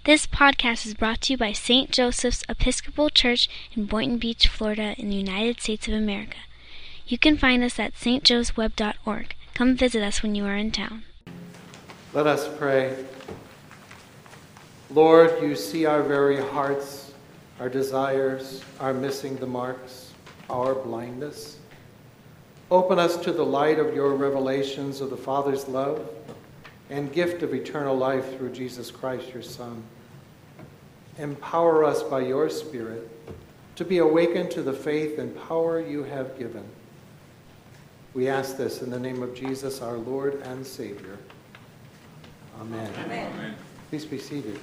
This podcast is brought to you by St. Joseph's Episcopal Church in Boynton Beach, Florida, in the United States of America. You can find us at stjosephweb.org. Come visit us when you are in town. Let us pray. Lord, you see our very hearts, our desires, our missing the marks, our blindness. Open us to the light of your revelations of the Father's love and gift of eternal life through Jesus Christ, your Son. Empower us by your Spirit to be awakened to the faith and power you have given. We ask this in the name of Jesus, our Lord and Savior. Amen. Amen. Please be seated.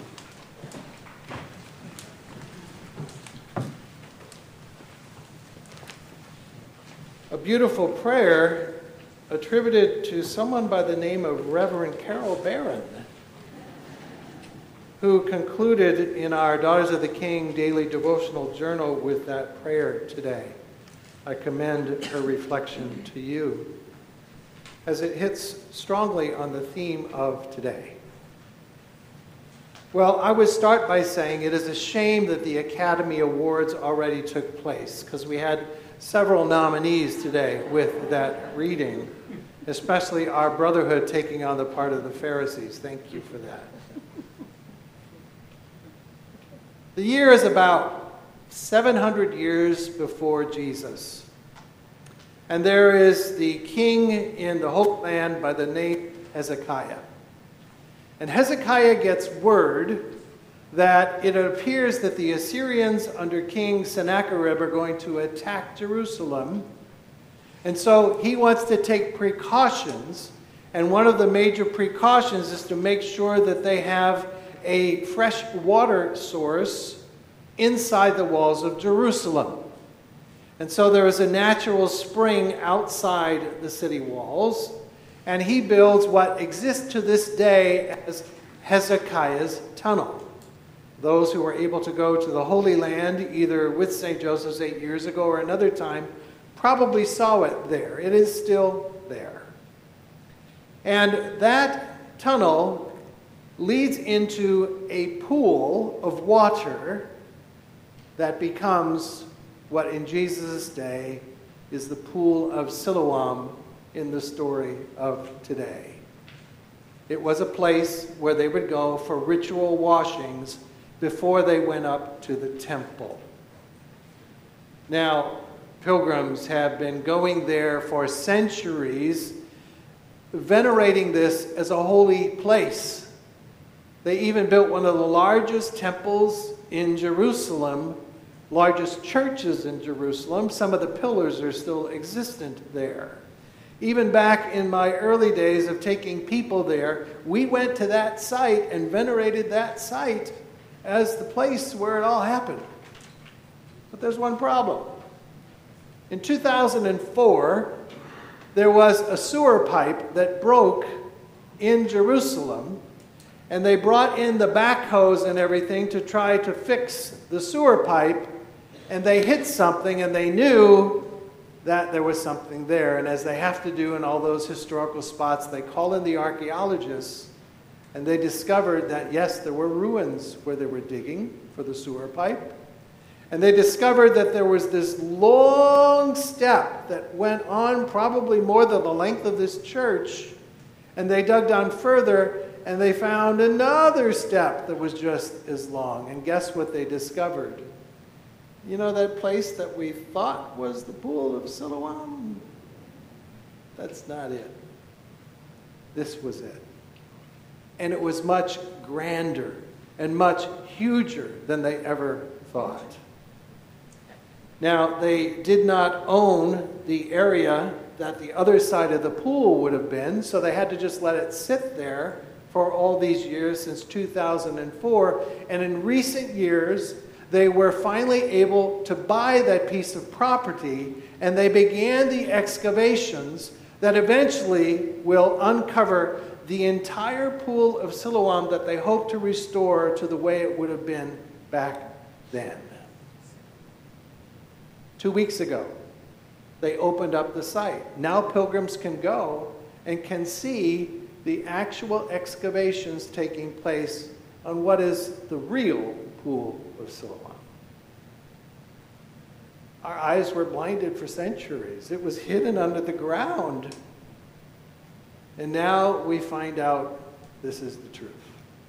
A beautiful prayer attributed to someone by the name of Reverend Carol Barron, who concluded in our Daughters of the King daily devotional journal with that prayer today. I commend her reflection to you as it hits strongly on the theme of today. Well, I would start by saying it is a shame that the Academy Awards already took place, because we had several nominees today with that reading, especially our brotherhood taking on the part of the Pharisees. Thank you for that. The year is about 700 years before Jesus. And there is the king in the Holy Land by the name Hezekiah. And Hezekiah gets word that it appears that the Assyrians under King Sennacherib are going to attack Jerusalem. And so he wants to take precautions. And one of the major precautions is to make sure that they have a fresh water source inside the walls of Jerusalem. And so there is a natural spring outside the city walls. And he builds what exists to this day as Hezekiah's Tunnel. Those who were able to go to the Holy Land, either with St. Joseph's 8 years ago or another time, probably saw it there. It is still there. And that tunnel leads into a pool of water that becomes what in Jesus' day is the pool of Siloam in the story of today. It was a place where they would go for ritual washings before they went up to the temple. Now, pilgrims have been going there for centuries, venerating this as a holy place. They even built one of the largest temples in Jerusalem, largest churches in Jerusalem. Some of the pillars are still existent there. Even back in my early days of taking people there, we went to that site and venerated that site as the place where it all happened. But there's one problem. In 2004, there was a sewer pipe that broke in Jerusalem, and they brought in the backhoes and everything to try to fix the sewer pipe, and they hit something, and they knew that there was something there. And as they have to do in all those historical spots, they call in the archaeologists, and they discovered that, yes, there were ruins where they were digging for the sewer pipe. And they discovered that there was this long step that went on probably more than the length of this church. And they dug down further, and they found another step that was just as long. And guess what they discovered? You know that place that we thought was the pool of Siloam? That's not it. This was it. And it was much grander and much huger than they ever thought. Now, they did not own the area that the other side of the pool would have been, so they had to just let it sit there for all these years since 2004. And in recent years, they were finally able to buy that piece of property, and they began the excavations that eventually will uncover the entire pool of Siloam that they hope to restore to the way it would have been back then. 2 weeks ago, they opened up the site. Now pilgrims can go and can see the actual excavations taking place on what is the real Pool of Siloam. Our eyes were blinded for centuries. It was hidden under the ground. And now we find out this is the truth.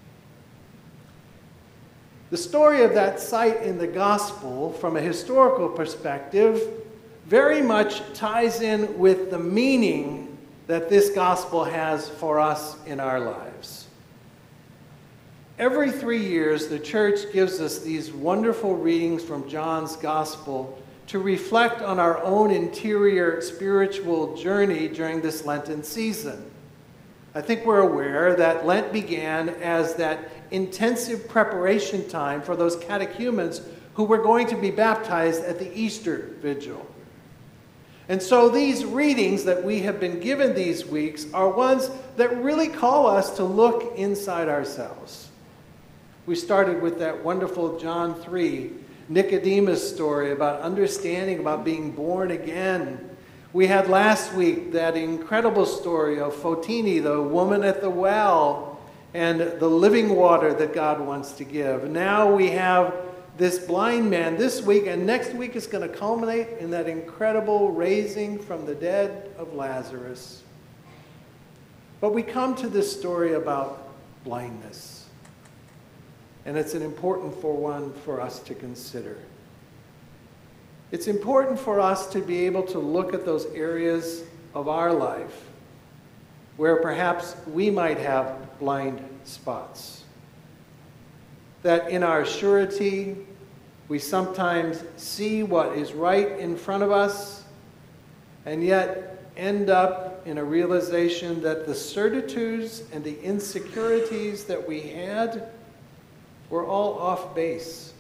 The story of that site in the gospel, from a historical perspective, very much ties in with the meaning that this gospel has for us in our lives. Every 3 years, the church gives us these wonderful readings from John's gospel to reflect on our own interior spiritual journey during this Lenten season. I think we're aware that Lent began as that intensive preparation time for those catechumens who were going to be baptized at the Easter Vigil. And so these readings that we have been given these weeks are ones that really call us to look inside ourselves. We started with that wonderful John 3 Nicodemus story about understanding, about being born again. We had last week that incredible story of Fotini, the woman at the well, and the living water that God wants to give. Now we have this blind man this week, and next week is going to culminate in that incredible raising from the dead of Lazarus. But we come to this story about blindness. And it's an important one for us to consider. It's important for us to be able to look at those areas of our life where perhaps we might have blind spots. That in our surety, we sometimes see what is right in front of us, and yet end up in a realization that the certitudes and the insecurities that we had were all off base.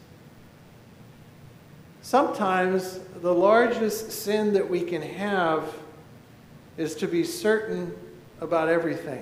Sometimes the largest sin that we can have is to be certain about everything.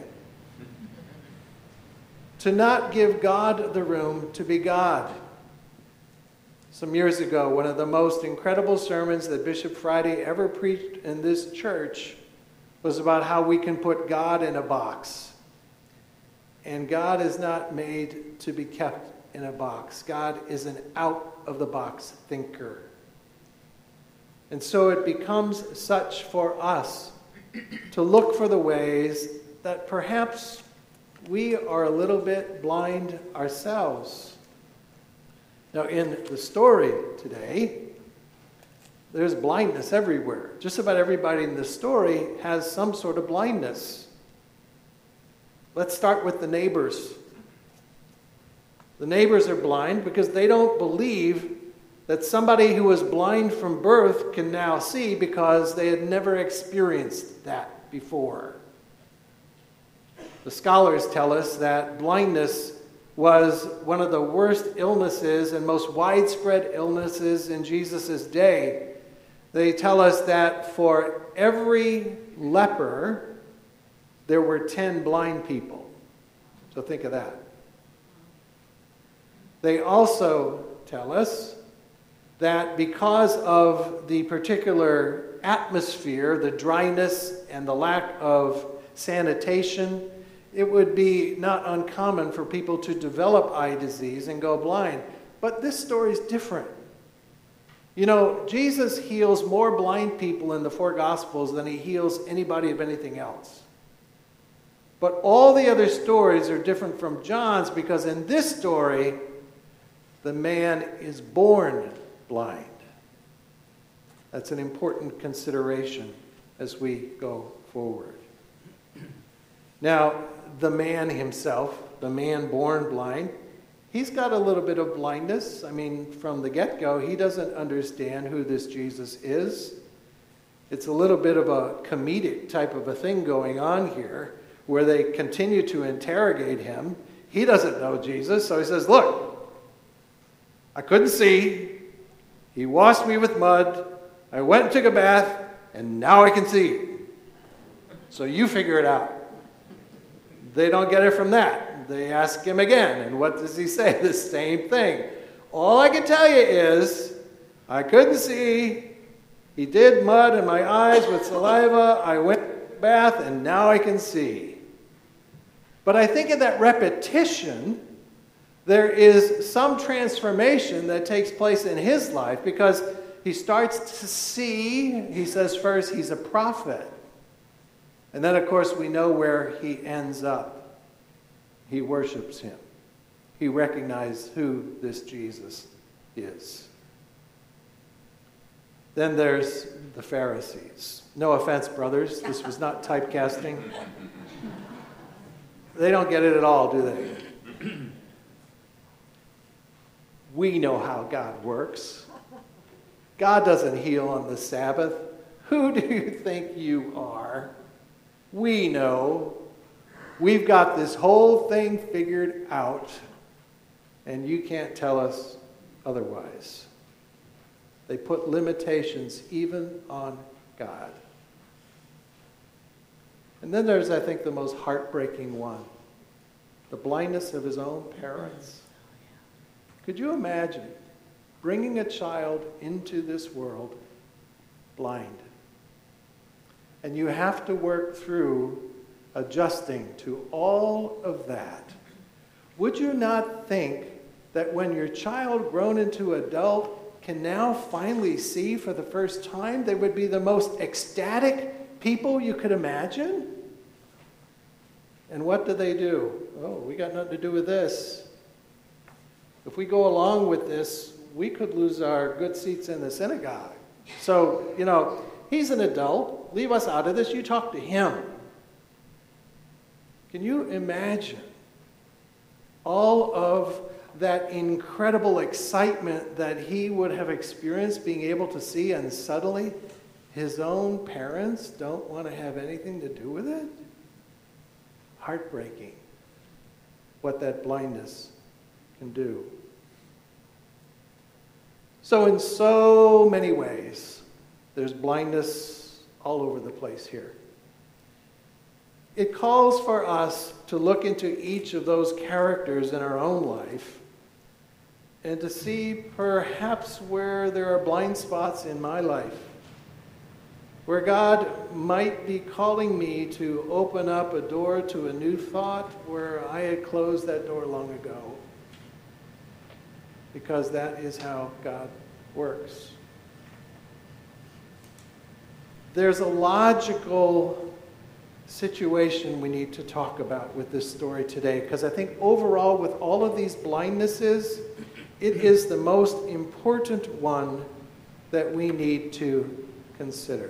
To not give God the room to be God. Some years ago, one of the most incredible sermons that Bishop Friday ever preached in this church was about how we can put God in a box. And God is not made to be kept in a box. God is an out-of-the-box thinker. And so it becomes such for us to look for the ways that perhaps we are a little bit blind ourselves. Now, in the story today, there's blindness everywhere. Just about everybody in the story has some sort of blindness. Let's start with the neighbors. The neighbors are blind because they don't believe that somebody who was blind from birth can now see, because they had never experienced that before. The scholars tell us that blindness was one of the worst illnesses and most widespread illnesses in Jesus' day. They tell us that for every leper, there were 10 blind people. So think of that. They also tell us that because of the particular atmosphere, the dryness and the lack of sanitation, it would be not uncommon for people to develop eye disease and go blind. But this story is different. You know, Jesus heals more blind people in the 4 Gospels than he heals anybody of anything else. But all the other stories are different from John's, because in this story, the man is born blind. That's an important consideration as we go forward. Now, the man himself, the man born blind, he's got a little bit of blindness. I mean, from the get-go, he doesn't understand who this Jesus is. It's a little bit of a comedic type of a thing going on here, where they continue to interrogate him. He doesn't know Jesus, so he says, look, I couldn't see. He washed me with mud. I went and took a bath, and now I can see. So you figure it out. They don't get it from that. They ask him again, and what does he say? The same thing. All I can tell you is, I couldn't see. He did mud in my eyes with saliva. I went to a bath, and now I can see. But I think in that repetition, there is some transformation that takes place in his life because he starts to see, he says first, he's a prophet. And then, of course, we know where he ends up. He worships him. He recognizes who this Jesus is. Then there's the Pharisees. No offense, brothers. This was not typecasting. They don't get it at all, do they? We know how God works. God doesn't heal on the Sabbath. Who do you think you are? We know. We've got this whole thing figured out, and you can't tell us otherwise. They put limitations even on God. And then there's, I think, the most heartbreaking one. The blindness of his own parents. Could you imagine bringing a child into this world blind? And you have to work through adjusting to all of that. Would you not think that when your child grown into adult can now finally see for the first time, they would be the most ecstatic people you could imagine? And what do? Oh, we got nothing to do with this. If we go along with this, we could lose our good seats in the synagogue. So, he's an adult. Leave us out of this. You talk to him. Can you imagine all of that incredible excitement that he would have experienced being able to see, and suddenly his own parents don't want to have anything to do with it? Heartbreaking what that blindness can do. So in so many ways, there's blindness all over the place here. It calls for us to look into each of those characters in our own life and to see perhaps where there are blind spots in my life, where God might be calling me to open up a door to a new thought where I had closed that door long ago. Because that is how God works. There's a logical situation we need to talk about with this story today, because I think overall with all of these blindnesses, it is the most important one that we need to consider.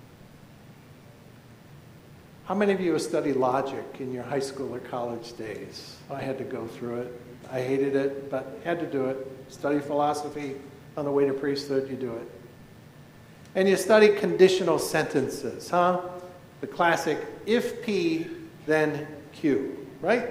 How many of you have studied logic in your high school or college days? I had to go through it. I hated it, but had to do it. Study philosophy, on the way to priesthood, you do it. And you study conditional sentences, huh? The classic, if P, then Q, right?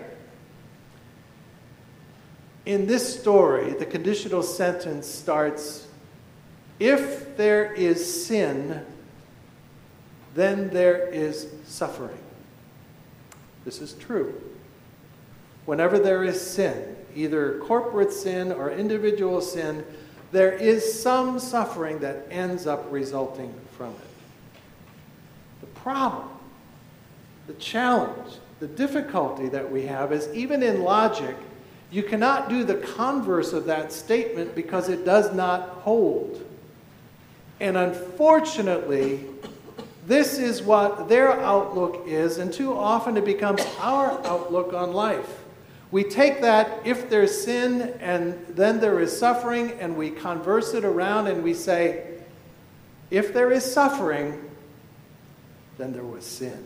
In this story, the conditional sentence starts, if there is sin, then there is suffering. This is true. Whenever there is sin, either corporate sin or individual sin, there is some suffering that ends up resulting from it. The problem, the challenge, the difficulty that we have is even in logic, you cannot do the converse of that statement because it does not hold. And unfortunately, this is what their outlook is, and too often it becomes our outlook on life. We take that, if there's sin and then there is suffering, and we converse it around and we say, if there is suffering, then there was sin.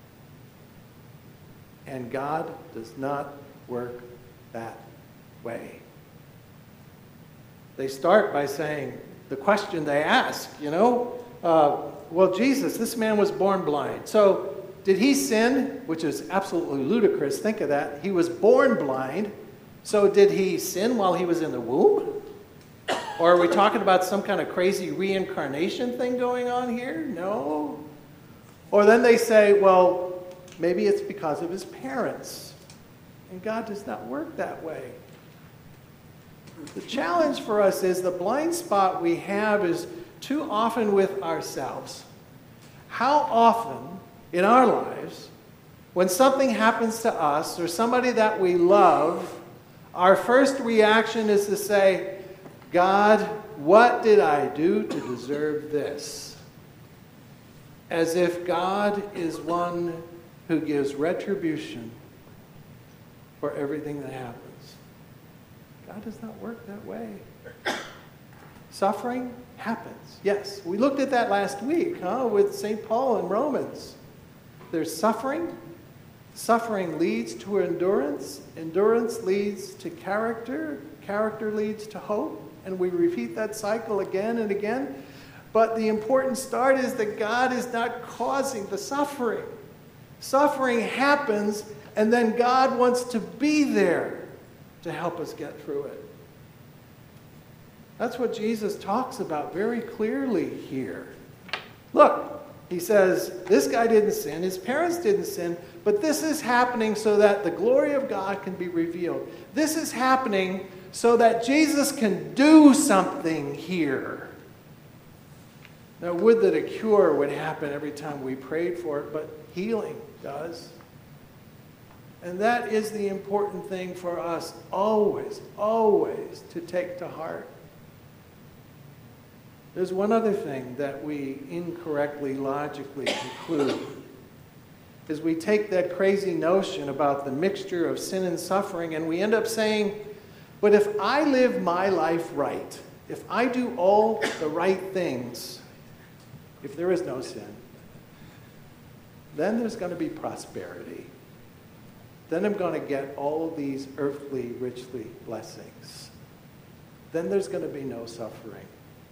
And God does not work that way. They start by saying, the question they ask, well, Jesus, this man was born blind. So did he sin? Which is absolutely ludicrous. Think of that. He was born blind. So did he sin while he was in the womb? Or are we talking about some kind of crazy reincarnation thing going on here? No. Or then they say, well, maybe it's because of his parents. And God does not work that way. The challenge for us is the blind spot we have is too often with ourselves. How often in our lives, when something happens to us or somebody that we love, Our first reaction is to say, God, what did I do to deserve this? As if God is one who gives retribution for everything that happens. God does not work that way. Suffering happens. Yes, we looked at that last week, with St. Paul in Romans. There's suffering. Suffering leads to endurance. Endurance leads to character. Character leads to hope. And we repeat that cycle again and again. But the important start is that God is not causing the suffering. Suffering happens, and then God wants to be there to help us get through it. That's what Jesus talks about very clearly here. Look, he says, this guy didn't sin, his parents didn't sin, but this is happening so that the glory of God can be revealed. This is happening so that Jesus can do something here. Now, would that a cure would happen every time we prayed for it, but healing does. And that is the important thing for us always, always to take to heart. There's one other thing that we incorrectly, logically conclude. Is we take that crazy notion about the mixture of sin and suffering and we end up saying, but if I live my life right, if I do all the right things, if there is no sin, then there's going to be prosperity. Then I'm going to get all these earthly, richly blessings. Then there's going to be no suffering.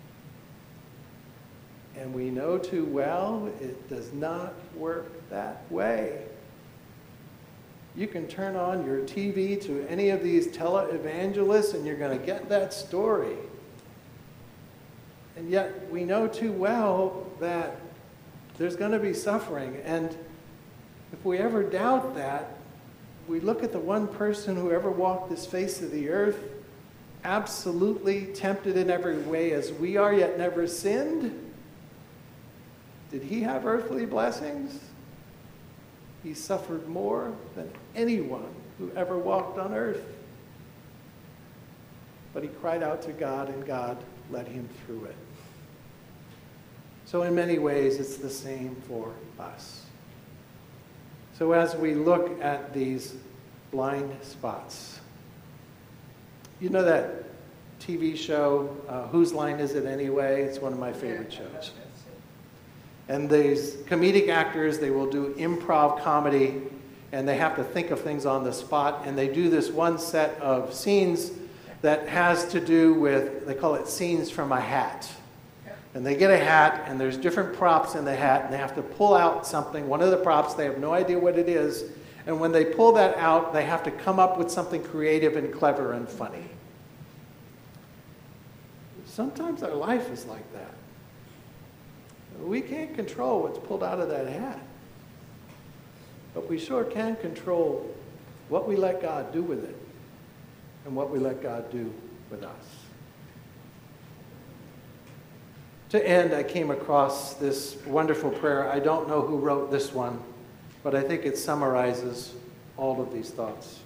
And we know too well it does not work that way. You can turn on your TV to any of these televangelists and you're going to get that story. And yet we know too well that there's going to be suffering. And if we ever doubt that, we look at the one person who ever walked this face of the earth, absolutely tempted in every way as we are, yet never sinned. Did he have earthly blessings? He suffered more than anyone who ever walked on earth. But he cried out to God, and God led him through it. So in many ways, it's the same for us. So as we look at these blind spots, you know that TV show, Whose Line Is It Anyway? It's one of my favorite shows. And these comedic actors, they will do improv comedy, and they have to think of things on the spot, and they do this one set of scenes that has to do with, they call it scenes from a hat. And they get a hat, and there's different props in the hat, and they have to pull out something, one of the props, they have no idea what it is, and when they pull that out, they have to come up with something creative and clever and funny. Sometimes our life is like that. We can't control what's pulled out of that hat. But we sure can control what we let God do with it and what we let God do with us. To end, I came across this wonderful prayer. I don't know who wrote this one, but I think it summarizes all of these thoughts.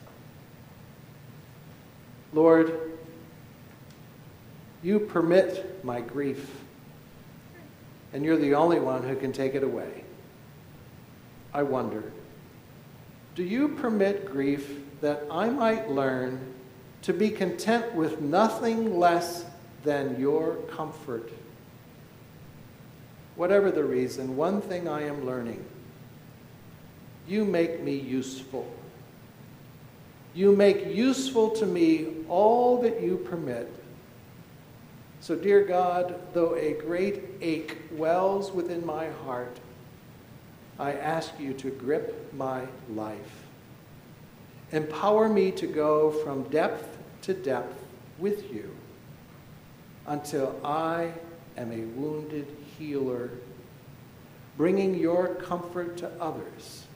Lord, you permit my grief, and you're the only one who can take it away. I wonder, do you permit grief that I might learn to be content with nothing less than your comfort? Whatever the reason, one thing I am learning: you make me useful. You make useful to me all that you permit. So, dear God, though a great ache wells within my heart, I ask you to grip my life. Empower me to go from depth to depth with you until I am a wounded healer, bringing your comfort to others